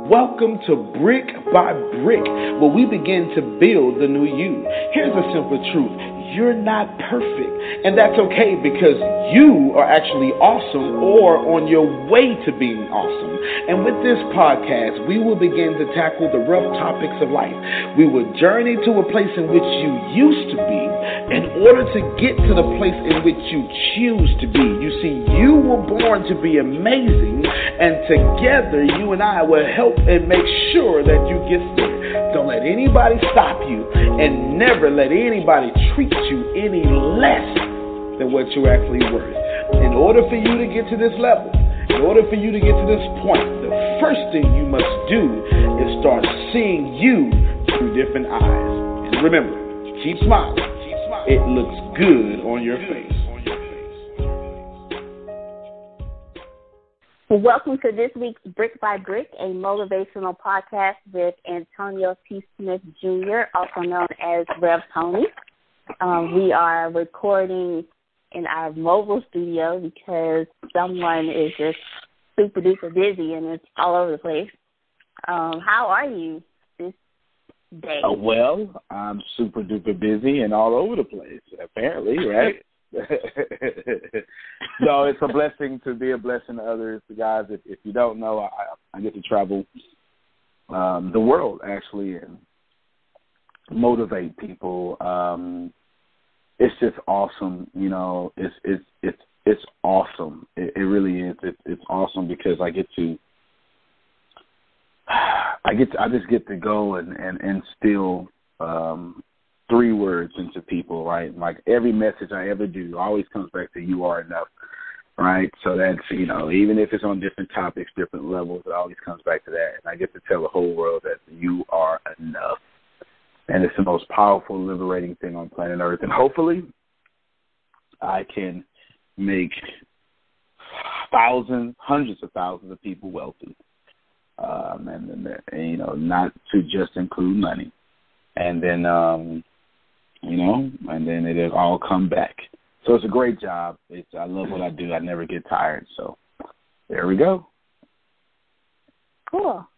Welcome to Brick by Brick, where we begin to build the new you. Here's a simple truth. You're not perfect, and that's okay because you are actually awesome or on your way to being awesome. And with this podcast, we will begin to tackle the rough topics of life. We will journey to a place in which you used to be in order to get to the place in which you choose to be. You see, you were born to be amazing, and together you and I will help and make sure that you get there. Don't let anybody stop you, and never let anybody treat you any less than what you're actually worth. In order for you to get to this level, in order for you to get to this point, the first thing you must do is start seeing you through different eyes. And remember, keep smiling. It looks good on your face. Welcome to this week's Brick by Brick, a motivational podcast with Antonio T. Smith Jr., also known as Rev Tony. We are recording in our mobile studio because someone is just super duper busy and it's all over the place. How are you this day? Well, I'm super duper busy and all over the place, apparently, right? No, it's a blessing to be a blessing to others. Guys, if you don't know, I get to travel the world, actually, and motivate people. It's just awesome, you know. It's awesome. It really is. It's awesome because I just get to go and still 3 words into people, right? Like every message I ever do always comes back to you are enough, right? So that's, you know, even if it's on different topics, different levels, it always comes back to that. And I get to tell the whole world that you are enough. And it's the most powerful, liberating thing on planet Earth. And hopefully I can make thousands, hundreds of thousands of people wealthy. And you know, not to just include money. And then, you know, and then it'll all come back. So it's a great job. I love what I do. I never get tired. So there we go. Cool.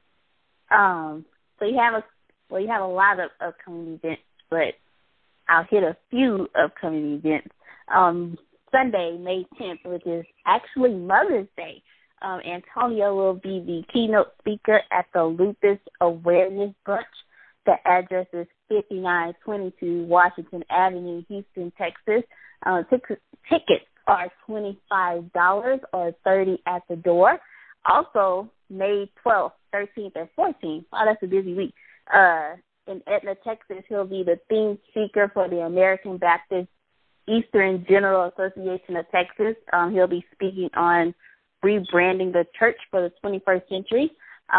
So you have a lot of upcoming events, but I'll hit a few upcoming events. Sunday, May 10th, which is actually Mother's Day, Antonio will be the keynote speaker at the Lupus Awareness Brunch. The address is 5922 Washington Avenue, Houston, Texas. Tickets are $25 or $30 at the door. Also, May 12th, 13th, and 14th. Oh, that's a busy week. In Etna, Texas, he'll be the theme speaker for the American Baptist Eastern General Association of Texas. He'll be speaking on rebranding the church for the 21st century.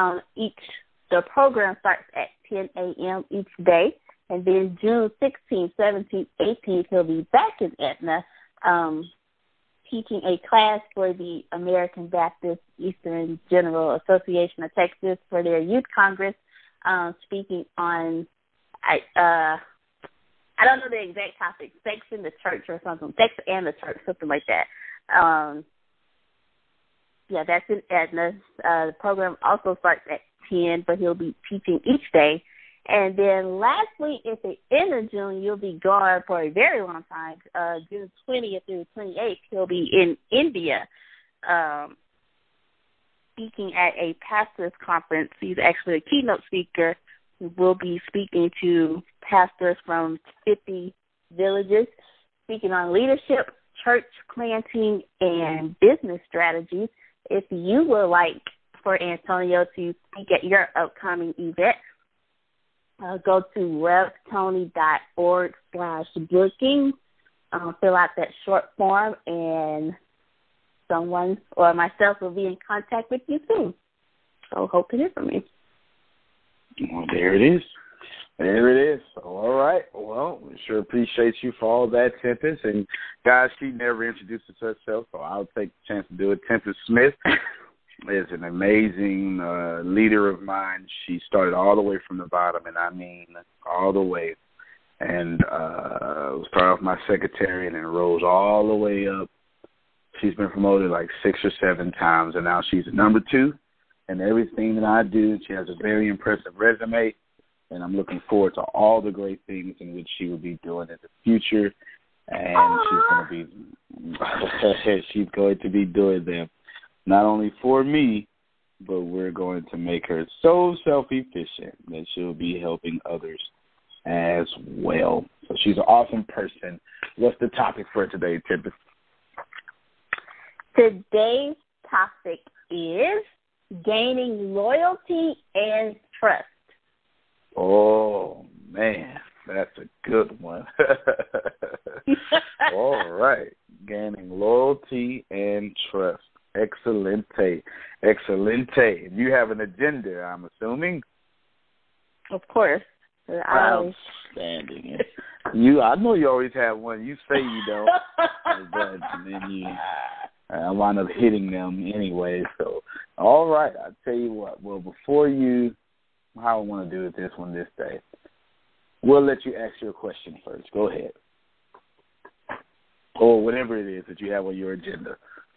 The program starts at 10 a.m. each day, and then June 16th, 17th, 18th, he'll be back in Etna teaching a class for the American Baptist Eastern General Association of Texas for their youth congress, speaking on, I don't know the exact topic, sex in the church or something, sex and the church, something like that. Yeah, that's in Etna. The program also starts at 10, but he'll be teaching each day. And then lastly, at the end of June, you'll be gone for a very long time. June 20th through 28th, he'll be in India speaking at a pastors conference. He's actually a keynote speaker who will be speaking to pastors from 50 villages, speaking on leadership, church planting, and business strategies. If you would like for Antonio to speak at your upcoming event, go to revtony.org/booking. Fill out that short form, and someone or myself will be in contact with you soon. So hope to hear from you. Well, there it is. There it is. So, all right. Well, we sure appreciate you for all that, Tempest. And, guys, she never introduces herself, so I'll take the chance to do it. Tempest Smith is an amazing leader of mine. She started all the way from the bottom, and I mean all the way. And started off my secretary and then rose all the way up. She's been promoted like 6 or 7 times, and now she's at number 2. in everything that I do. She has a very impressive resume, and I'm looking forward to all the great things in which she will be doing in the future. And she's going to be doing them not only for me, but we're going to make her so self-efficient that she'll be helping others as well. So she's an awesome person. What's the topic for today, Tempest? Today's topic is gaining loyalty and trust. Oh, man, that's a good one. All right. Gaining loyalty and trust. Excelente. Excelente. You have an agenda, I'm assuming? Of course. Outstanding. I know you always have one. You say you don't. But then I wind up hitting them anyway. So, all right. I'll tell you what. Well, how I want to do this day. We'll let you ask your question first. Go ahead. Or whatever it is that you have on your agenda.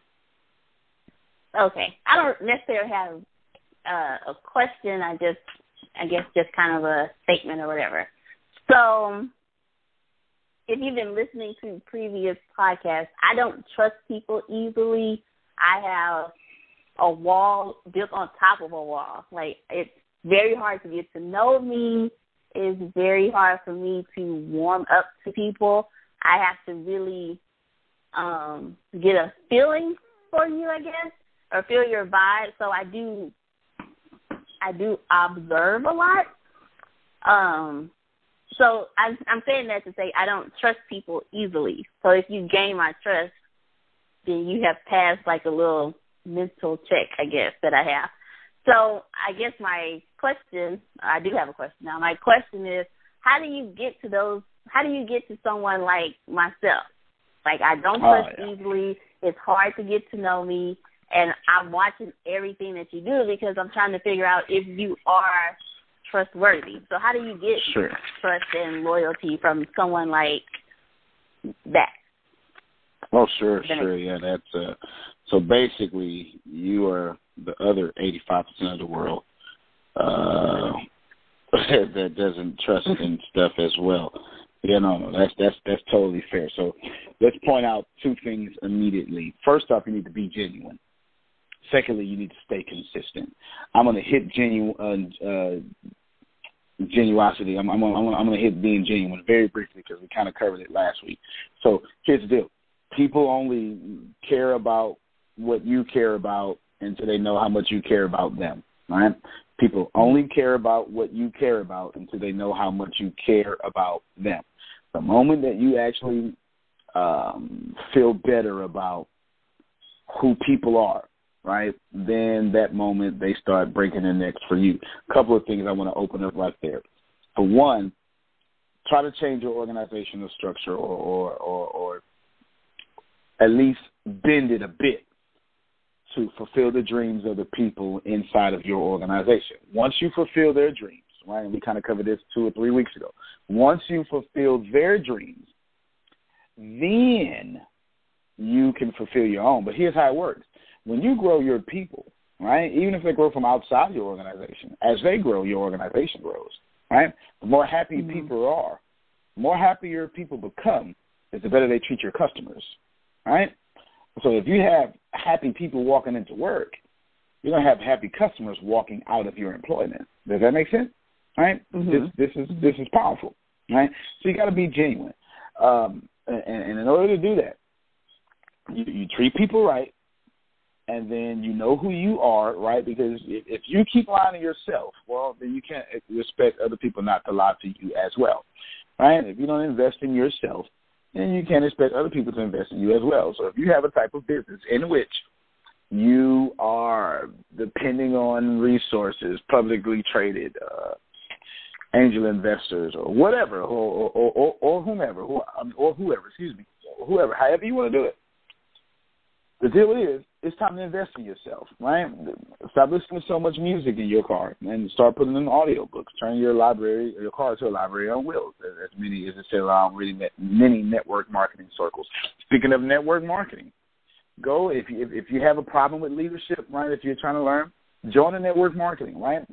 Okay. I don't necessarily have a question. I guess just kind of a statement or whatever. So if you've been listening to previous podcasts, I don't trust people easily. I have a wall built on top of a wall. Like, it's very hard to get to know me. It's very hard for me to warm up to people. I have to really get a feeling for you, I guess, or feel your vibe. So I do observe a lot. So I'm saying that to say I don't trust people easily. So if you gain my trust, then you have passed like a little mental check, I guess, that I have. So I guess I do have a question now. My question is, how do you get to someone like myself? Like, I don't trust easily. It's hard to get to know me. And I'm watching everything that you do because I'm trying to figure out if you are trustworthy. So how do you get trust and loyalty from someone like that? Oh, sure. Yeah, that's so basically you are the other 85% of the world that doesn't trust in stuff as well. Yeah, no, that's totally fair. So let's point out two things immediately. First off, you need to be genuine. Secondly, you need to stay consistent. I'm going to hit genuosity. I'm going to hit being genuine very briefly because we kind of covered it last week. So here's the deal. People only care about what you care about until they know how much you care about them, right? People only care about what you care about until they know how much you care about them. The moment that you actually feel better about who people are, right, then that moment they start breaking their necks for you. A couple of things I want to open up right there. For one, try to change your organizational structure or at least bend it a bit to fulfill the dreams of the people inside of your organization. Once you fulfill their dreams, right, and we kind of covered this 2 or 3 weeks ago, once you fulfill their dreams, then you can fulfill your own. But here's how it works. When you grow your people, right, even if they grow from outside your organization, as they grow, your organization grows, right? The more happy people are, the more happier people become, is the better they treat your customers, right? So if you have happy people walking into work, you're going to have happy customers walking out of your employment. Does that make sense? Right? Mm-hmm. This is powerful, right? So you got to be genuine. And in order to do that, you treat people right, and then you know who you are, right? Because if you keep lying to yourself, well, then you can't expect other people not to lie to you as well, right? If you don't invest in yourself, then you can't expect other people to invest in you as well. So if you have a type of business in which you are depending on resources, publicly traded, angel investors, or whatever, or whomever, whoever, however you want to do it. The deal is, it's time to invest in yourself, right? Stop listening to so much music in your car and start putting in audiobooks. Turn your car to a library on wheels, as many as it said around many network marketing circles. Speaking of network marketing, go if you have a problem with leadership, right? If you're trying to learn, Join the network marketing, right?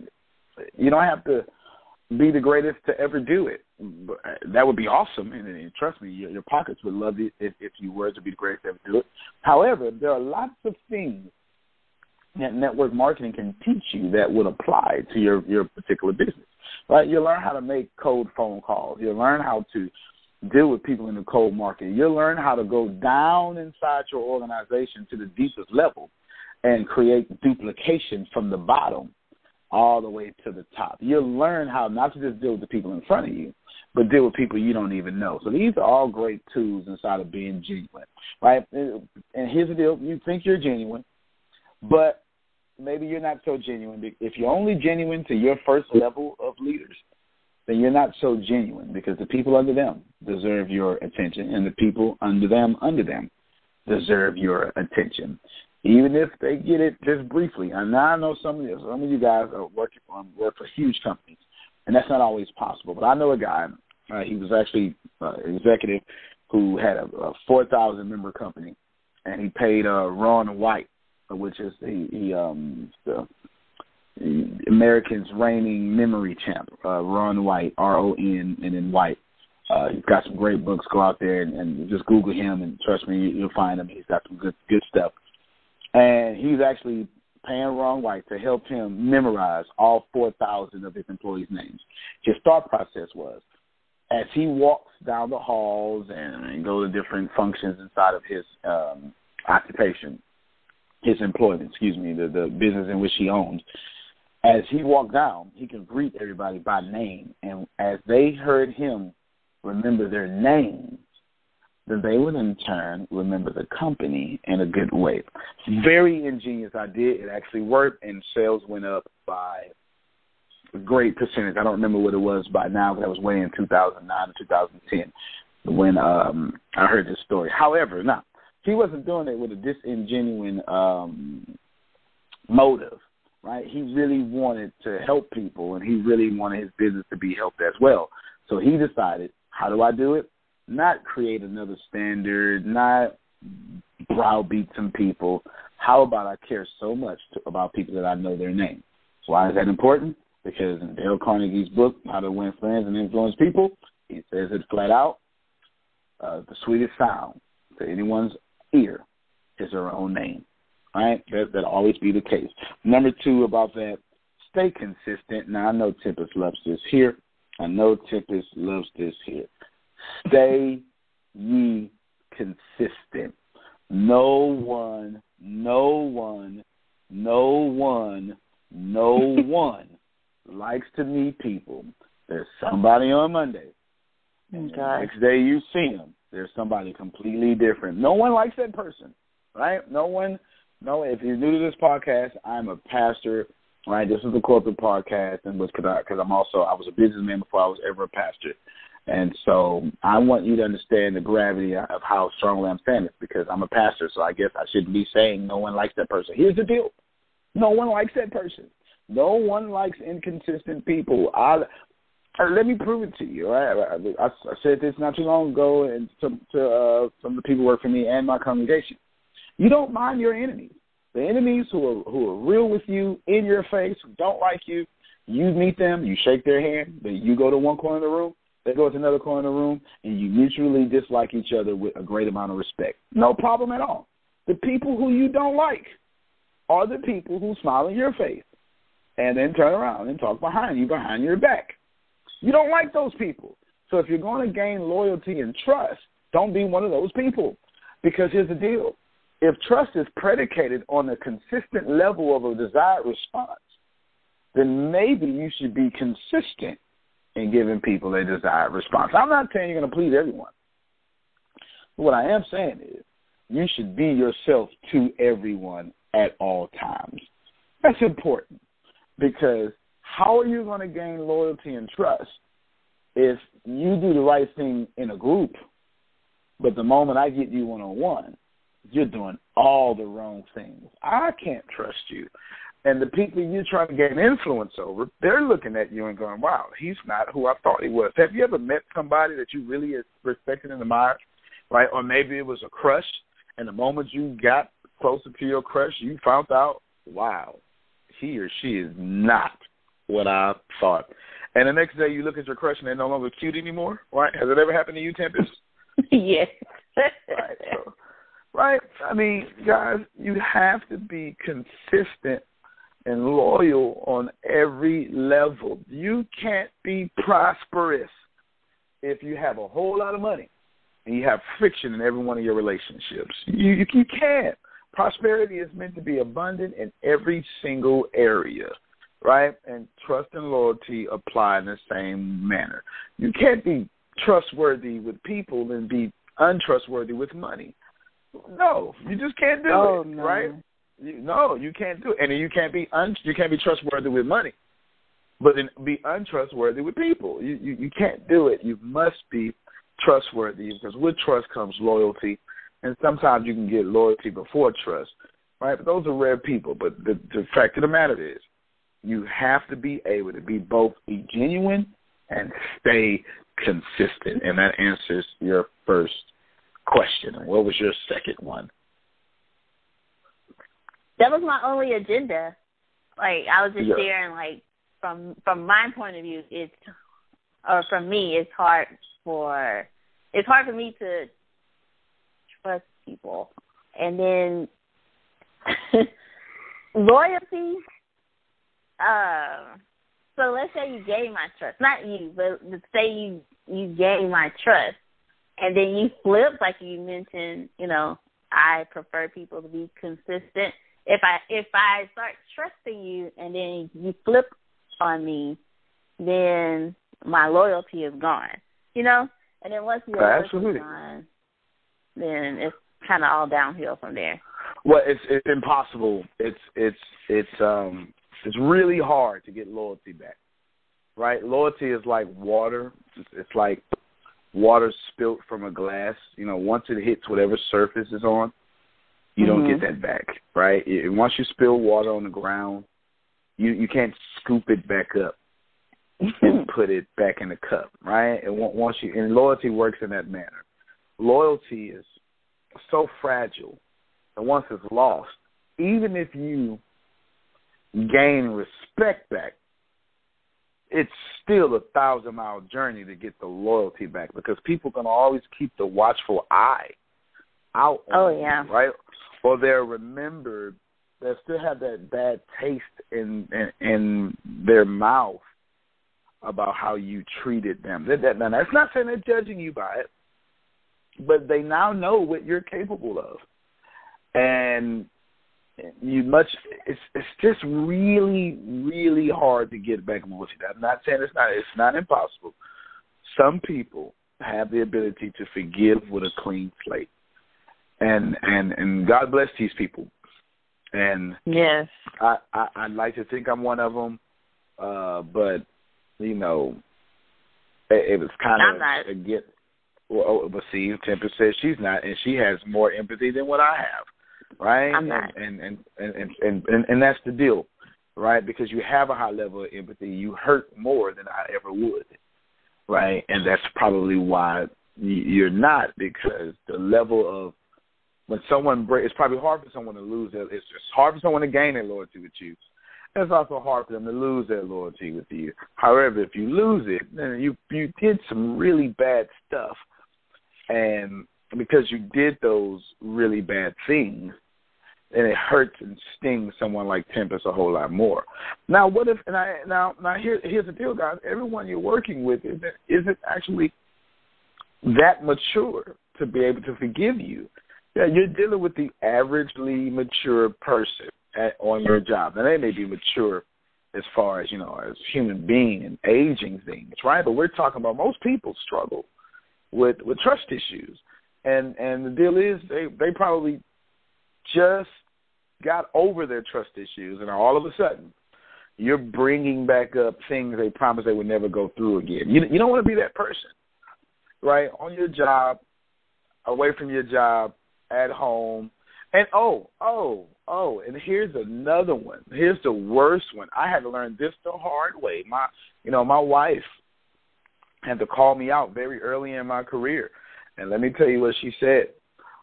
You don't have to be the greatest to ever do it. That would be awesome, and trust me, your pockets would love it if you were to be the greatest to ever do it. However, there are lots of things that network marketing can teach you that would apply to your particular business, right? You'll learn how to make cold phone calls. You'll learn how to deal with people in the cold market. You'll learn how to go down inside your organization to the deepest level and create duplication from the bottom all the way to the top. You'll learn how not to just deal with the people in front of you, but deal with people you don't even know. So these are all great tools inside of being genuine, right? And here's the deal. You think you're genuine, but maybe you're not so genuine. If you're only genuine to your first level of leaders, then you're not so genuine, because the people under them deserve your attention, and the people under them deserve your attention, even if they get it just briefly. And now I know some of you guys are work for huge companies, and that's not always possible. But I know a guy, he was actually an executive who had a 4,000-member company, and he paid Ron White, which is the American's reigning memory champ, Ron White, R-O-N, and then White. He's got some great books. Go out there and just Google him, and trust me, you'll find him. He's got some good stuff. And he's actually paying Ron White to help him memorize all 4,000 of his employees' names. His thought process was, as he walks down the halls and go to different functions inside of his occupation, his employment, the business in which he owns, as he walked down, he can greet everybody by name. And as they heard him remember their names, then they would in turn remember the company in a good way. Very ingenious idea. It actually worked, and sales went up by a great percentage. I don't remember what it was by now, but that was way in 2009 or 2010 when I heard this story. However, now, he wasn't doing it with a disingenuine motive, right? He really wanted to help people, and he really wanted his business to be helped as well. So he decided, how do I do it? Not create another standard, not browbeat some people. How about I care so much about people that I know their name? Why is that important? Because in Dale Carnegie's book, How to Win Friends and Influence People, he says it flat out, the sweetest sound to anyone's ear is their own name, right? That'll always be the case. Number 2 about that, stay consistent. Now, I know Tempest loves this here. Stay ye consistent. No one likes to meet people. There's somebody on Monday. And the next day you see them, there's somebody completely different. No one likes that person, right? If you're new to this podcast, I'm a pastor, right? This is the corporate podcast, and because I was a businessman before I was ever a pastor. And so I want you to understand the gravity of how strongly I'm saying this, because I'm a pastor, so I guess I shouldn't be saying no one likes that person. Here's the deal. No one likes that person. No one likes inconsistent people. Let me prove it to you. Right? I said this not too long ago, and to some of the people who work for me and my congregation. You don't mind your enemies. The enemies who are real with you, in your face, who don't like you, you meet them, you shake their hand, then you go to one corner of the room, they go to another corner of the room, and you mutually dislike each other with a great amount of respect. No problem at all. The people who you don't like are the people who smile in your face and then turn around and talk behind your back. You don't like those people. So if you're going to gain loyalty and trust, don't be one of those people. Because here's the deal. If trust is predicated on a consistent level of a desired response, then maybe you should be consistent in giving people a desired response. I'm not saying you're going to please everyone. But what I am saying is you should be yourself to everyone at all times. That's important, because how are you going to gain loyalty and trust if you do the right thing in a group, but the moment I get you one-on-one, you're doing all the wrong things? I can't trust you. And the people you're trying to gain influence over, they're looking at you and going, wow, he's not who I thought he was. Have you ever met somebody that you really respected and admired, right? Or maybe it was a crush, and the moment you got closer to your crush, you found out, wow, he or she is not what I thought. And the next day you look at your crush and they're no longer cute anymore, right? Has it ever happened to you, Tempest? Yes. Right. So, right? I mean, guys, you have to be consistent and loyal on every level. You can't be prosperous if you have a whole lot of money and you have friction in every one of your relationships. You can't. Prosperity is meant to be abundant in every single area, right? And trust and loyalty apply in the same manner. You can't be trustworthy with people and be untrustworthy with money. No, you just can't do it, no. right? No, you can't do it. And you can't be trustworthy with money, but then be untrustworthy with people. You can't do it. You must be trustworthy, because with trust comes loyalty, and sometimes you can get loyalty before trust, right? But those are rare people. But the fact of the matter is, you have to be able to be both be genuine and stay consistent, and that answers your first question. And what was your second one? That was my only agenda. Like, I was just sharing, like, from my point of view, it's hard for me to trust people. And then loyalty, so let's say you gain my trust. Not you, but let's say you gain my trust. And then you flip, like you mentioned, I prefer people to be consistent. If I start trusting you and then you flip on me, then my loyalty is gone, And then once your loyalty is gone, then it's kind of all downhill from there. Well, it's impossible. It's really hard to get loyalty back, right? Loyalty is like water. It's like water spilt from a glass. Once it hits whatever surface is on, you don't get that back, right? Once you spill water on the ground, you can't scoop it back up and put it back in the cup, right? And loyalty works in that manner. Loyalty is so fragile, and once it's lost, even if you gain respect back, it's still a 1,000-mile journey to get the loyalty back, because people can always keep the watchful eye out on you, right? Or they're remembered, they still have that bad taste in their mouth about how you treated them. Now, that's not saying they're judging you by it, but they now know what you're capable of. And it's just really, really hard to get back loyalty. I'm not saying it's not impossible. Some people have the ability to forgive with a clean slate. And God bless these people. And yes, I'd like to think I'm one of them, but it was kind of a get. Well, but see, Tempest says she's not, and she has more empathy than what I have, right? I'm not. And that's the deal, right? Because you have a high level of empathy, you hurt more than I ever would, right? And that's probably why you're not, because the level of when someone it's probably hard for someone to lose it. It's hard for someone to gain their loyalty with you. It's also hard for them to lose their loyalty with you. However, if you lose it, then you did some really bad stuff. And because you did those really bad things, and it hurts and stings someone like Tempest a whole lot more. Now, what if? Now here's the deal, guys. Everyone you're working with isn't actually that mature to be able to forgive you. Yeah, you're dealing with the averagely mature person on your job. Now, they may be mature as far as, as human being and aging things, right? But we're talking about most people struggle with trust issues. And the deal is they probably just got over their trust issues, and all of a sudden you're bringing back up things they promised they would never go through again. You don't want to be that person, right? On your job, away from your job, at home. And and here's another one. Here's the worst one. I had to learn this the hard way. My wife had to call me out very early in my career. And let me tell you what she said.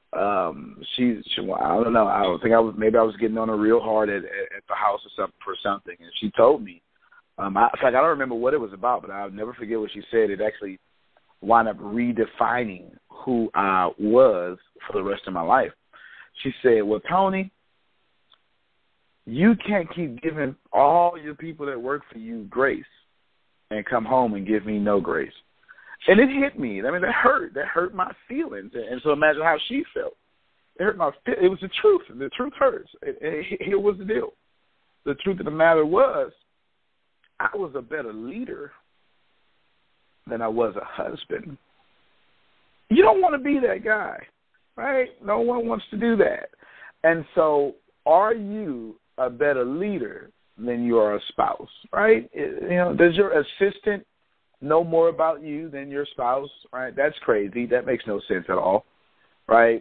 I don't know. I think I was getting on her real hard at the house or something, and she told me. In fact, I don't remember what it was about, but I'll never forget what she said. It actually wound up redefining who I was for the rest of my life. She said, "Well, Tony, you can't keep giving all your people that work for you grace and come home and give me no grace." And it hit me. I mean, that hurt. That hurt my feelings. And so imagine how she felt. It hurt my feelings. It was the truth. The truth hurts. Here was the deal. The truth of the matter was, I was a better leader than I was a husband. You don't want to be that guy, right? No one wants to do that. And so are you a better leader than you are a spouse, right? Does your assistant know more about you than your spouse, right? That's crazy. That makes no sense at all, right?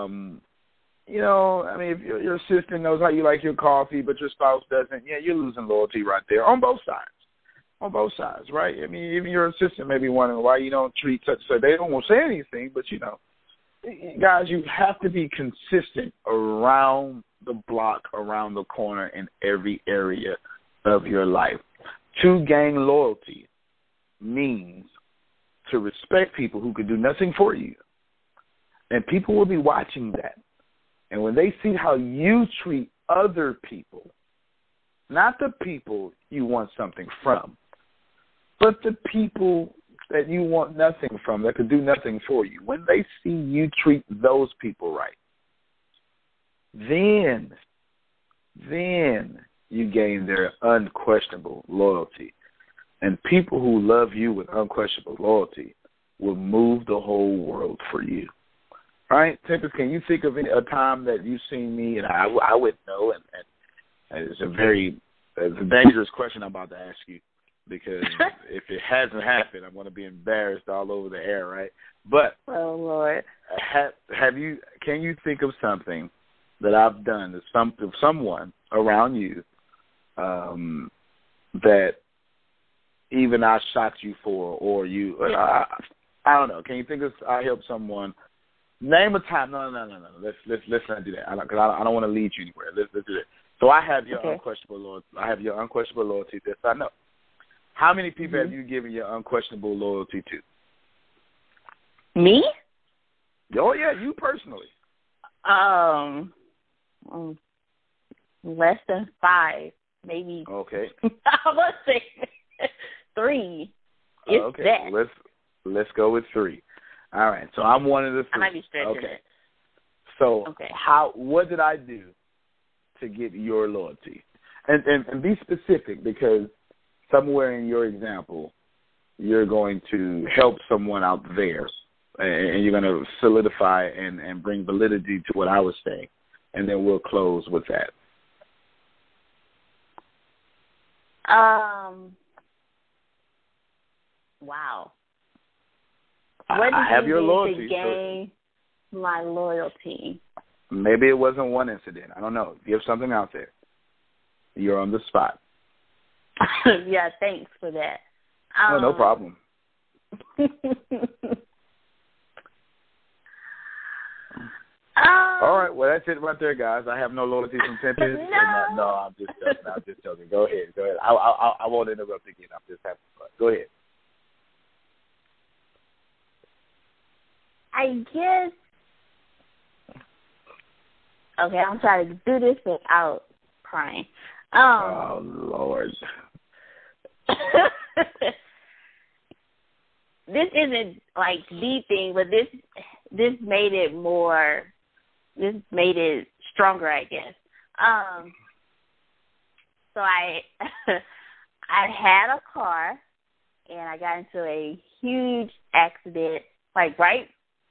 If your assistant knows how you like your coffee, but your spouse doesn't, you're losing loyalty right there on both sides. On both sides, right? I mean, even your assistant may be wondering why you don't treat such. So they don't want to say anything, but guys, you have to be consistent around the block, around the corner, in every area of your life. To gain loyalty means to respect people who can do nothing for you. And people will be watching that. And when they see how you treat other people, not the people you want something from, but the people that you want nothing from, that could do nothing for you, when they see you treat those people right, then you gain their unquestionable loyalty. And people who love you with unquestionable loyalty will move the whole world for you. Right? Tempest, can you think of a time that you've seen me, and I would know, and it's a dangerous question I'm about to ask you, because if it hasn't happened, I'm going to be embarrassed all over the air, right? But oh Lord, can you think of something that I've done to someone around you that even I shocked you for, or I don't know. Can you think of I helped someone? Name a time. No. Let's not do that. Because I don't want to lead you anywhere. Let's do that. So I have your unquestionable loyalty. I have your unquestionable loyalty. This I know. How many people have you given your unquestionable loyalty to? Me? Oh yeah, you personally. Less than 5, maybe. Okay. I would say 3. Okay. That. Let's go with 3. All right. So I'm one of the 3. I might be stretching okay. it. So what did I do to get your loyalty? And be specific, because somewhere in your example, you're going to help someone out there, and you're going to solidify and bring validity to what I was saying, and then we'll close with that. Wow. I have your loyalty. To gain my loyalty? Maybe it wasn't one incident. I don't know. Give something out there. You're on the spot. Yeah, thanks for that. No problem. All right. Well, that's it right there, guys. I have no loyalty from Tempest. No, I'm just joking. Go ahead. I won't interrupt again. I'm just having fun. Go ahead. I guess. Okay, I'm trying to do this without crying. Oh Lord. This isn't like the thing, but this made it more. This made it stronger, I guess. So I had a car, and I got into a huge accident, like right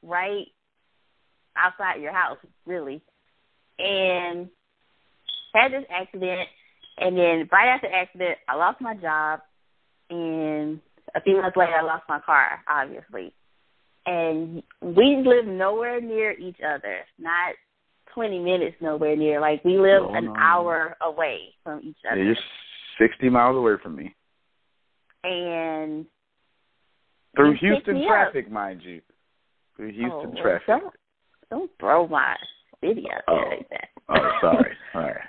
outside your house, really, and had this accident. And then right after the accident, I lost my job, and a few months later, I lost my car, obviously. And we live nowhere near each other, not 20 minutes nowhere near. Like, we live an hour away from each other. Yeah, you're 60 miles away from me. And through Houston traffic, mind you. Through Houston traffic. Don't throw my city out there like that. Oh, sorry. All right.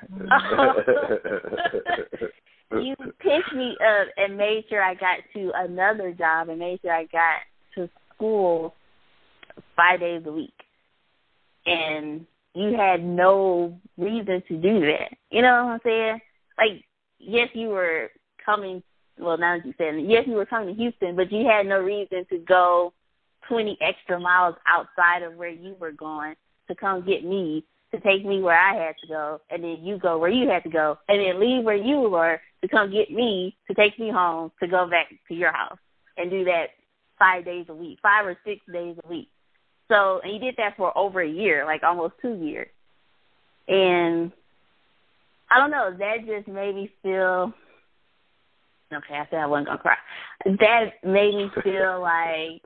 You picked me up and made sure I got to another job and made sure I got to school 5 days a week. And you had no reason to do that. You know what I'm saying? Like, yes, you were coming, well, now that you said it, yes, you were coming to Houston, but you had no reason to go 20 extra miles outside of where you were going to come get me, to take me where I had to go, and then you go where you had to go, and then leave where you were to come get me, to take me home, to go back to your house, and do that 5 days a week, 5 or 6 days a week. So, and you did that for over a year, like almost 2 years. And I don't know, that just made me feel, okay, I said I wasn't going to cry. That made me feel like,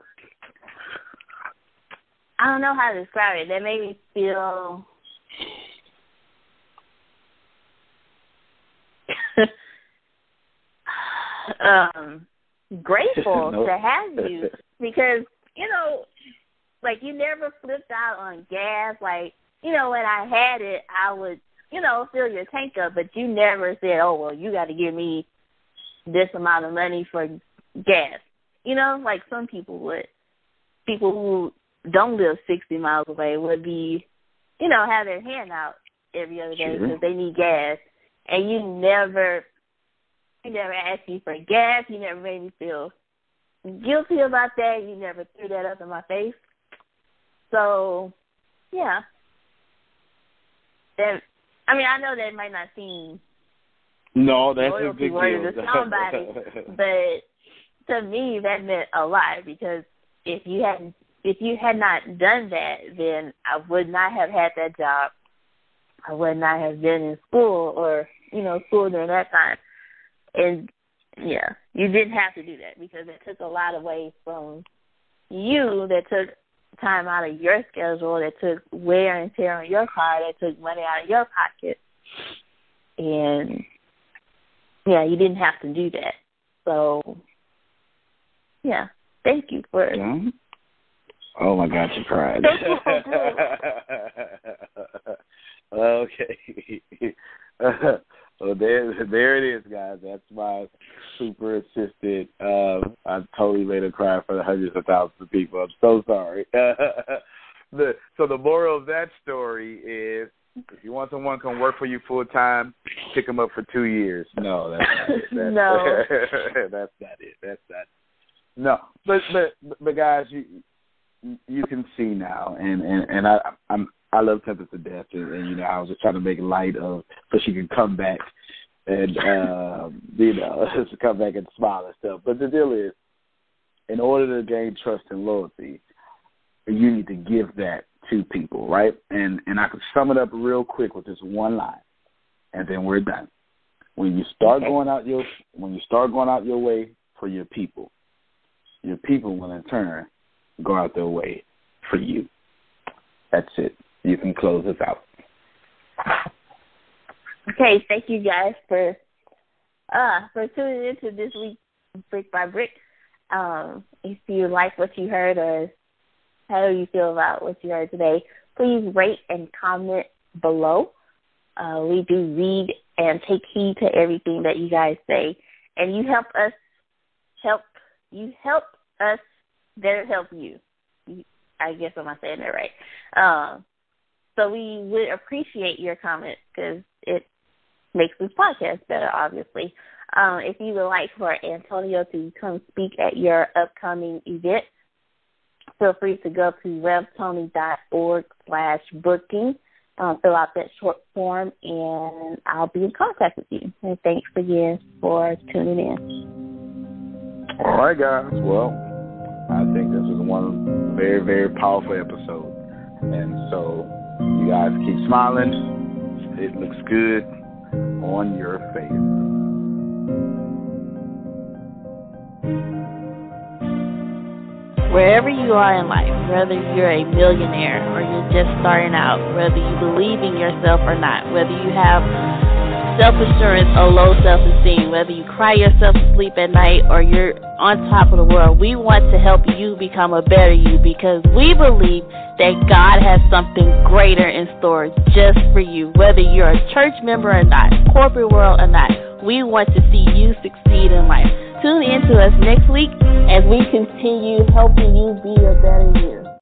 I don't know how to describe it. That made me feel grateful to have you, because, you know, like, you never flipped out on gas. Like, you know, when I had it, I would, you know, fill your tank up, but you never said, oh, well, you got to give me this amount of money for gas. You know, like some people would. People who don't live 60 miles away would be, you know, have their hand out every other day because they need gas. And you never asked me for gas. You never made me feel guilty about that. You never threw that up in my face. So, yeah. That, I mean, I know that might not seem that's a big deal to somebody, but to me that meant a lot, because if you had not done that, then I would not have had that job. I would not have been in school, or, you know, school during that time. And, yeah, you didn't have to do that, because it took a lot away from you, that took time out of your schedule, that took wear and tear on your car, that took money out of your pocket. And, yeah, you didn't have to do that. So, yeah, thank you for it. Oh, my God, you cried. Okay. Well, there it is, guys. That's my super assistant. I totally made her cry for the hundreds of thousands of people. I'm so sorry. So the moral of that story is, if you want someone to come work for you full time, pick them up for 2 years. No, that's not it. No, that's not it. That's not. No, but guys, you can see now, and I love Tempest to death, and you know, I was just trying to make light of, so she can come back and you know, to come back and smile and stuff. But the deal is, in order to gain trust and loyalty, you need to give that to people, right? And I can sum it up real quick with this one line, and then we're done. When you start going out your way for your people will in turn go out their way for you. That's it. You can close this out. Okay, thank you guys for tuning into this week Brick by Brick. If you like what you heard, or how do you feel about what you heard today, please rate and comment below. We do read and take heed to everything that you guys say, and you help us better help you. I guess I'm not saying that right. So we would appreciate your comments, because it makes this podcast better, obviously. If you would like for Antonio to come speak at your upcoming event, feel free to go to revtony.org/booking, fill out that short form, and I'll be in contact with you. And thanks again for tuning in. All right, guys. Well, I think this was one very, very powerful episode. And so you guys keep smiling. It looks good on your face. Wherever you are in life, whether you're a millionaire or you're just starting out, whether you believe in yourself or not, whether you have self-assurance or low self-esteem, whether you cry yourself to sleep at night or you're on top of the world, we want to help you become a better you, because we believe that God has something greater in store just for you. Whether you're a church member or not, corporate world or not, we want to see you succeed in life. Tune in to us next week as we continue helping you be a better you.